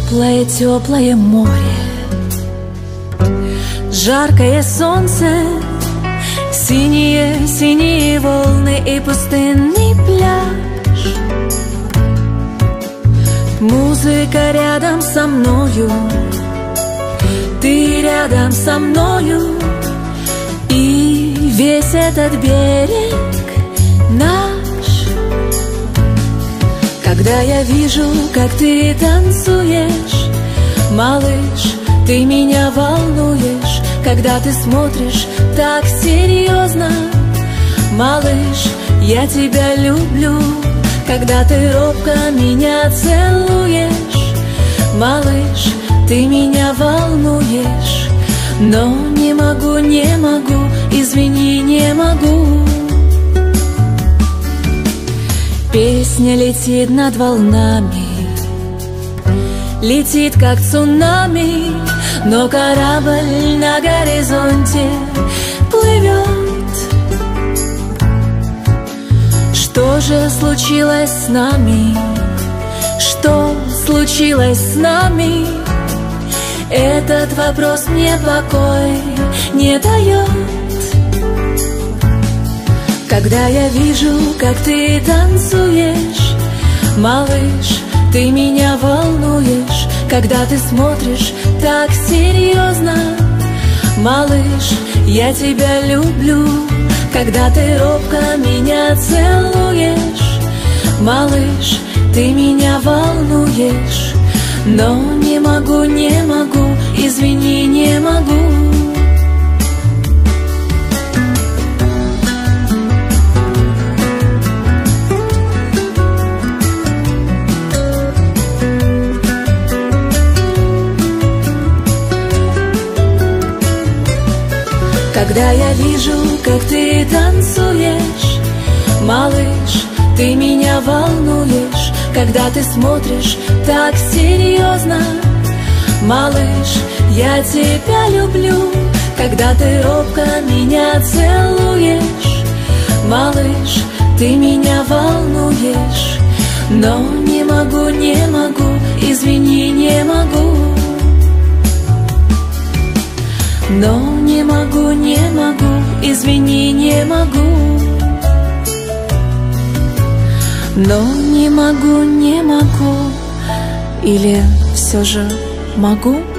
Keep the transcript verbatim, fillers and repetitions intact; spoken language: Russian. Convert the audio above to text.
Теплое-теплое море, жаркое солнце, синие-синие волны и пустынный пляж. Музыка рядом со мною, ты рядом со мною, и весь этот берег наш. Когда я вижу, как ты танцуешь, малыш, ты меня волнуешь. Когда ты смотришь так серьезно, малыш, я тебя люблю. Когда ты робко меня целуешь, малыш, ты меня волнуешь. Но не могу, не могу, извини, не могу. Песня летит над волнами, летит как цунами, но корабль на горизонте плывет. Что же случилось с нами? Что случилось с нами? Этот вопрос мне покой не дает. Когда я вижу, как ты танцуешь, малыш, ты меня волнуешь. Когда ты смотришь так серьезно, малыш, я тебя люблю. Когда ты робко меня целуешь, малыш, ты меня волнуешь. Но не могу, не могу, извини, не могу. Когда я вижу, как ты танцуешь, малыш, ты меня волнуешь. Когда ты смотришь так серьезно, малыш, я тебя люблю. Когда ты робко меня целуешь, малыш, ты меня волнуешь. Но не могу, не могу, извини, не могу. Но не могу, не могу, извини, не могу. Но не могу, не могу, или все же могу?